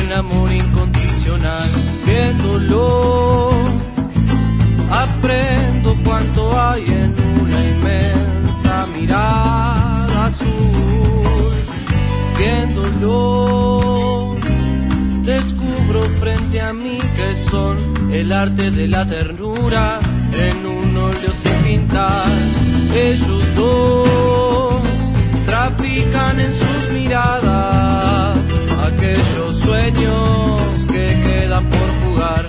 en amor incondicional. Viéndolo, aprendo cuánto hay en una inmensa mirada azul. Viéndolo, descubro frente a mí que son el arte de la ternura en un óleo sin pintar. Ellos dos trafican en sus miradas aquellos sueños que quedan por jugar.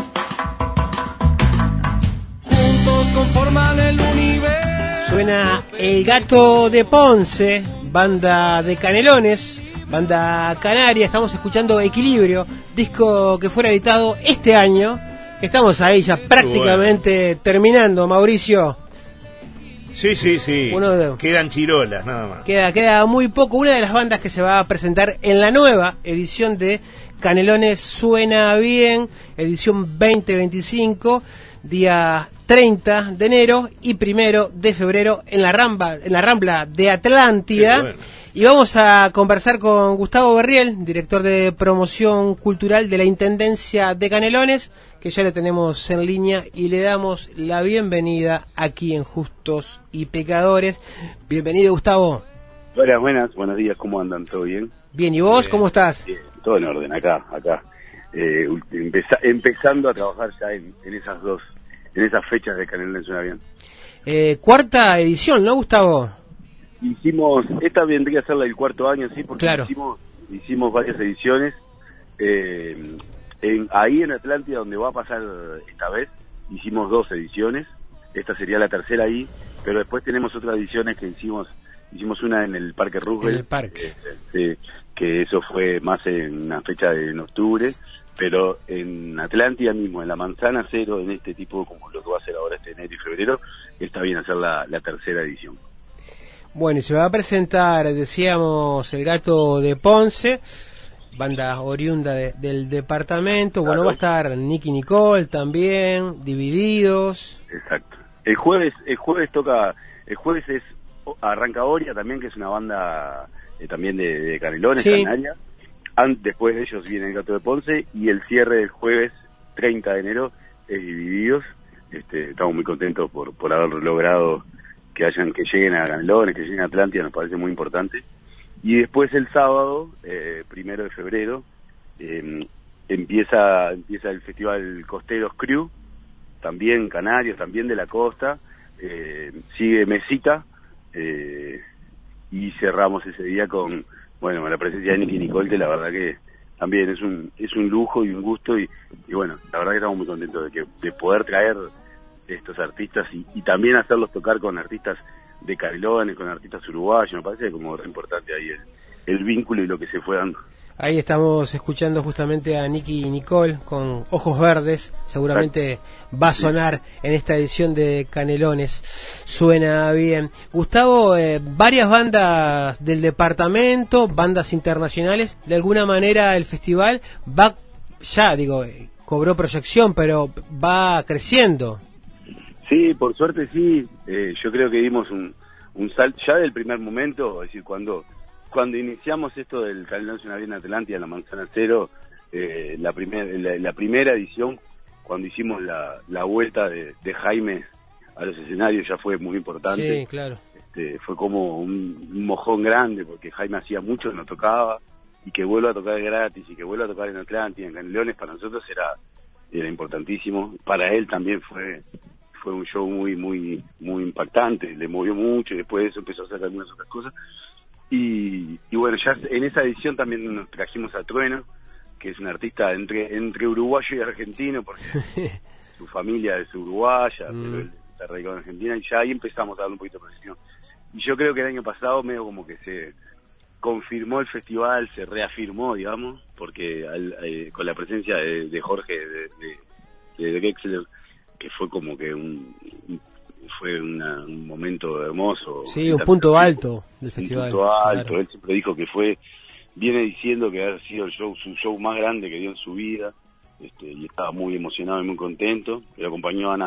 Juntos conforman el universo. Suena El Gato de Ponce, banda de Canelones, banda canaria. Estamos escuchando Equilibrio, disco que fuera editado este año. Estamos ahí ya prácticamente terminando, Mauricio. Sí. Quedan chirolas, nada más. Queda muy poco. Una de las bandas que se va a presentar en la nueva edición de Canelones Suena Bien, edición 2025, día 30 de enero y 1 de febrero en la Rambla de Atlántida. Bueno. Y vamos a conversar con Gustavo Berriel, director de promoción cultural de la Intendencia de Canelones, que ya le tenemos en línea y le damos la bienvenida aquí en Justos y Pecadores. Bienvenido, Gustavo. Hola, buenos días, ¿cómo andan? ¿Todo bien? Bien, ¿y vos cómo estás? Bien, todo en orden, acá. Empezando a trabajar ya en esas fechas de Canelones Suena Bien. Cuarta edición, ¿no, Gustavo? Esta vendría a ser la del cuarto año, sí, porque claro. hicimos varias ediciones. Ahí en Atlántida, donde va a pasar esta vez, hicimos 2 ediciones. Esta sería la tercera ahí, pero después tenemos otras ediciones que hicimos una en el Parque Roosevelt. En el parque. Que eso fue más en una fecha en octubre, pero en Atlántida mismo, en la Manzana Cero, en este tipo, como lo que va a hacer ahora enero y febrero, está bien hacer la tercera edición. Bueno, y se va a presentar, decíamos, El Gato de Ponce, banda oriunda del departamento. Claro. Bueno, va a estar Nicky Nicole también, Divididos. Exacto. El jueves arranca Oria también, que es una banda también de Canelones, sí. Canaria. Después de ellos viene El Gato de Ponce, y el cierre del jueves 30 de enero es Divididos. Estamos muy contentos por haberlo logrado, que lleguen a Canelones, que lleguen a Atlántida, nos parece muy importante. Y después el sábado, 1 de febrero, empieza el Festival Costeros Crew, también canarios, también de la costa. Sigue Mesita, y cerramos ese día con la presencia de Nicky Nicole, que la verdad que también es un lujo y un gusto, y bueno, la verdad que estamos muy contentos de poder traer estos artistas y también hacerlos tocar con artistas de Canelones, con artistas uruguayos. Me parece como re importante ahí el vínculo y lo que se fue dando. Ahí estamos escuchando justamente a Nicky Nicole con Ojos Verdes. Seguramente va a sonar en esta edición de Canelones Suena Bien. Gustavo, varias bandas del departamento, bandas internacionales. De alguna manera el festival cobró proyección, pero va creciendo. Sí, por suerte sí. Yo creo que dimos un salto ya del primer momento, es decir, cuando iniciamos esto del Canelones Suena Bien Atlántida, la Manzana Cero, la primera edición, cuando hicimos la vuelta de Jaime a los escenarios, ya fue muy importante. Sí, claro. Fue como un mojón grande, porque Jaime hacía mucho que no tocaba, y que vuelva a tocar gratis, y que vuelva a tocar en Atlántida, en Canelones, para nosotros era importantísimo. Para él también fue un show muy muy muy impactante, le movió mucho, y después de eso empezó a hacer algunas otras cosas. Y bueno, ya en esa edición también nos trajimos a Trueno, que es un artista entre uruguayo y argentino, porque su familia es uruguaya, pero él está radicado en Argentina, y ya ahí empezamos a darle un poquito de presión. Y yo creo que el año pasado medio como que se confirmó el festival, se reafirmó, digamos, porque con la presencia de Jorge de Gexler, que fue como que un momento hermoso. Sí, un punto alto del festival. Un punto alto, claro. Él siempre dijo que viene diciendo que ha sido su show más grande que dio en su vida, y estaba muy emocionado y muy contento. Le acompañó a Ana.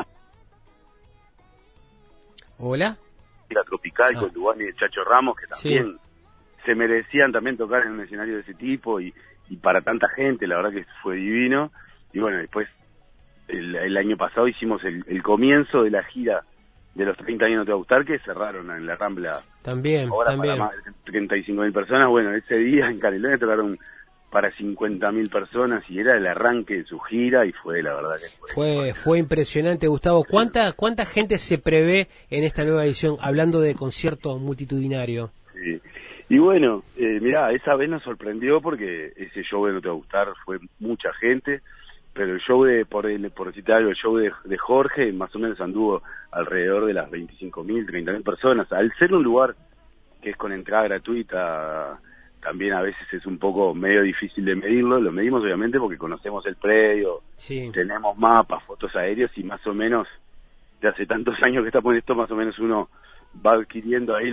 Hola. La Tropical con Dubán y el Chacho Ramos, que también se merecían también tocar en un escenario de ese tipo, y para tanta gente, la verdad que fue divino. Y bueno, después el año pasado hicimos el comienzo de la gira de los 30 años No Te Va a Gustar, que cerraron en la Rambla. También, ahora también. Para más de 35.000 personas. Bueno, ese día en Canelones tocaron para 50.000 personas y era el arranque de su gira y fue, la verdad que fue impresionante, Gustavo. ¿Cuánta gente se prevé en esta nueva edición, hablando de concierto multitudinario? Sí. Y bueno, mirá, esa vez nos sorprendió porque ese show de No Te Va a Gustar fue mucha gente, pero el show por citar algo, el show de Jorge más o menos anduvo alrededor de las 25.000, 30.000 personas. Al ser un lugar que es con entrada gratuita, también a veces es un poco medio difícil de medirlo. Lo medimos obviamente porque conocemos el predio, sí. Tenemos mapas, fotos aéreos y más o menos, de hace tantos años que estamos en esto, más o menos uno va adquiriendo ahí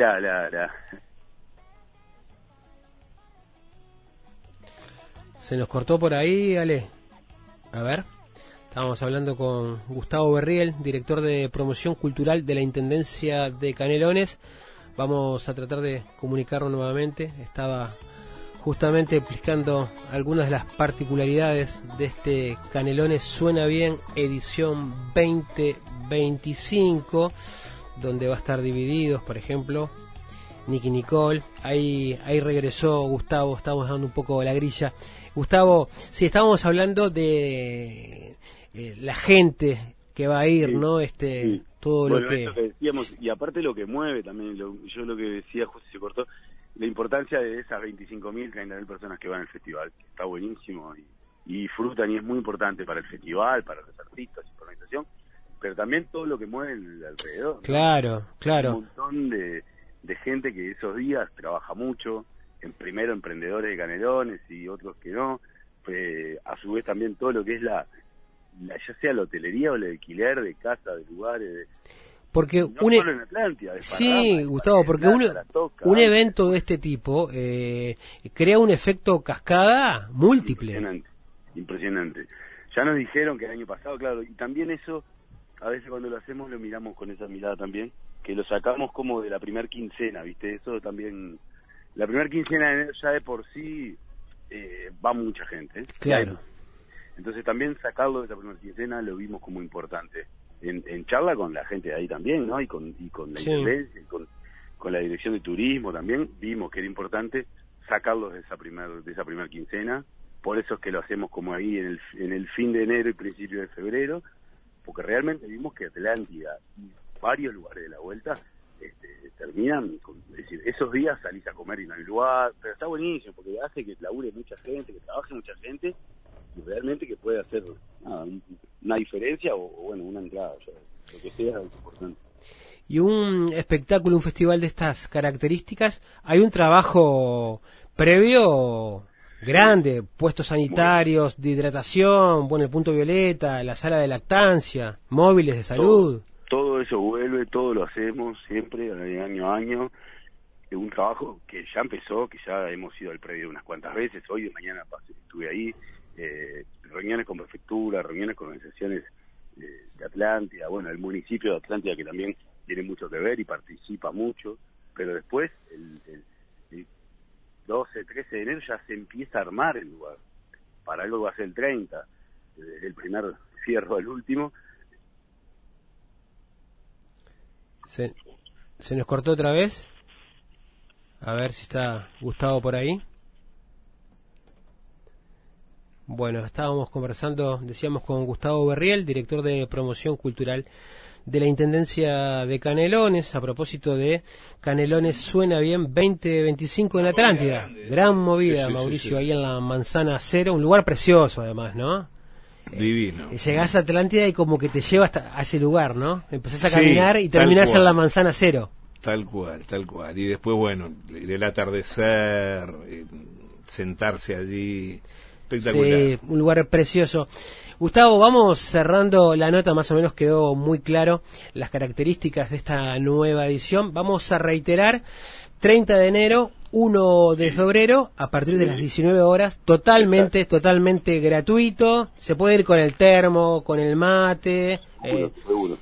Se nos cortó por ahí, Ale. A ver, estábamos hablando con Gustavo Berriel, director de promoción cultural de la Intendencia de Canelones. Vamos a tratar de comunicarlo nuevamente. Estaba justamente explicando algunas de las particularidades de este Canelones Suena Bien edición 2025, donde va a estar divididos, por ejemplo, Nicky Nicole. Ahí regresó Gustavo, estamos dando un poco la grilla. Gustavo, sí, estábamos hablando de la gente que va a ir, sí, ¿no? Sí. Todo bueno, lo que... Eso que decíamos, y aparte lo que mueve también, yo lo que decía, justo se cortó, la importancia de esas 25.000, 30.000 personas que van al festival, que está buenísimo, y disfrutan, y es muy importante para el festival, para los artistas y por la organización, pero también todo lo que mueve alrededor, ¿no? Claro, claro. Un montón de gente que esos días trabaja mucho, primero emprendedores de Canelones y otros que no, a su vez también todo lo que es ya sea la hotelería o el alquiler de casas, de lugares, porque no solo en Atlántida, sí, Gustavo, porque un evento de este tipo crea un efecto cascada múltiple. Impresionante. Ya nos dijeron que el año pasado, claro, y también eso, a veces cuando lo hacemos lo miramos con esa mirada también, que lo sacamos como de la primer quincena, ¿viste? Eso también, la primer quincena de enero ya de por sí va mucha gente, ¿eh? Claro. Entonces también sacarlo de esa primera quincena lo vimos como importante. En charla con la gente de ahí también, ¿no? Y con la Intendencia, y con la Dirección de Turismo también, vimos que era importante sacarlos de esa primer quincena. Por eso es que lo hacemos como ahí en el fin de enero y principio de febrero, porque realmente vimos que Atlántida y varios lugares de la vuelta terminan, es decir, esos días salís a comer y no hay lugar, pero está buenísimo, porque hace que labure mucha gente, que trabaje mucha gente, y realmente que puede hacer una diferencia o bueno, una entrada, lo que sea es importante. Y un espectáculo, un festival de estas características, hay un trabajo previo grande, puestos sanitarios, de hidratación, bueno, el punto violeta, la sala de lactancia, móviles de salud. Todo eso vuelve, todo lo hacemos siempre, año a año. Un trabajo que ya empezó, que ya hemos ido al predio unas cuantas veces, hoy y mañana estuve ahí, reuniones con prefectura, reuniones con organizaciones de Atlántida, bueno, el municipio de Atlántida que también tiene mucho que ver y participa mucho, pero después el 12, 13 de enero ya se empieza a armar el lugar, para algo va a ser el 30, desde el primer fierro al último. ¿Se nos cortó otra vez? A ver si está Gustavo por ahí. Bueno, estábamos conversando, decíamos, con Gustavo Berriel, director de promoción cultural de la Intendencia de Canelones, a propósito de Canelones Suena Bien 2025 en Atlántida. Gran movida, sí, Mauricio, sí. Ahí en la Manzana Cero, un lugar precioso además, ¿no? Divino. Llegás a Atlántida y como que te lleva a ese lugar, ¿no? Empezás a caminar y terminás en la Manzana Cero. Tal cual. Y después, bueno, el atardecer, sentarse allí, espectacular. Sí, un lugar precioso. Gustavo, vamos cerrando la nota, más o menos quedó muy claro las características de esta nueva edición. Vamos a reiterar, 30 de enero, 1 de febrero, a partir de las 19 horas, totalmente gratuito. Se puede ir con el termo, con el mate, seguro.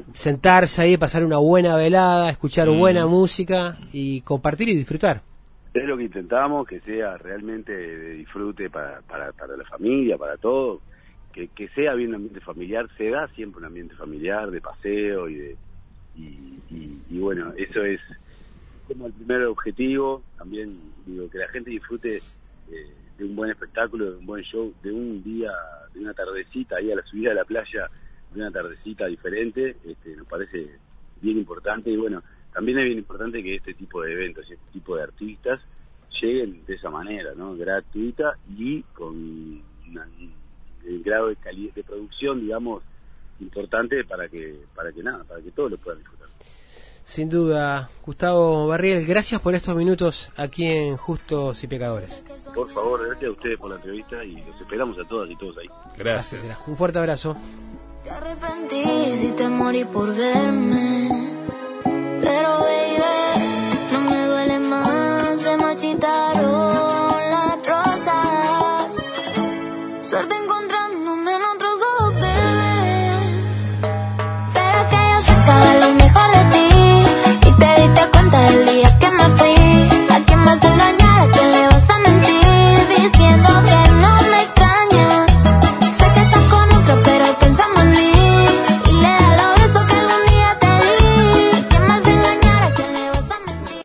sentarse ahí, pasar una buena velada, escuchar buena música y compartir y disfrutar. Es lo que intentamos, que sea realmente de disfrute para la familia, para todos, que sea bien un ambiente familiar. Se da siempre un ambiente familiar, de paseo y bueno, eso es como el primer objetivo. También digo, que la gente disfrute de un buen espectáculo, de un buen show, de un día, de una tardecita ahí a la subida de la playa, de una tardecita diferente. Nos parece bien importante. Y bueno, también es bien importante que este tipo de eventos, este tipo de artistas lleguen de esa manera, ¿no? Gratuita y con un grado de producción, digamos, importante para que todos lo puedan disfrutar. Sin duda, Gustavo Barriel, gracias por estos minutos aquí en Justos y Pecadores. Por favor, gracias a ustedes por la entrevista y los esperamos a todas y todos ahí. Gracias. Un fuerte abrazo. Te arrepentís y te morí por verme, pero baby, no me duele más de marchitar.